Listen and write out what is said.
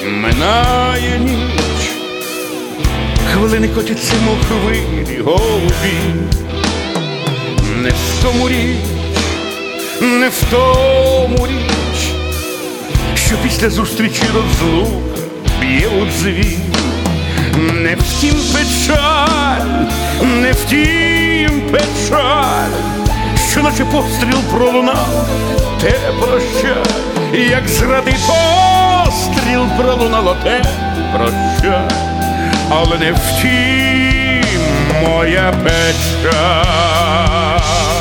Минає ніч, хвилини котяться, мов хвилі голубі. Не в тому річ, не в тому річ, що після зустрічі розлука б'є у дзвін. Не втім печаль, не втім печаль, що наче постріл пролунав, те прощай, як зрадий постріл пролунало, те прощай, але не втім моя печаль.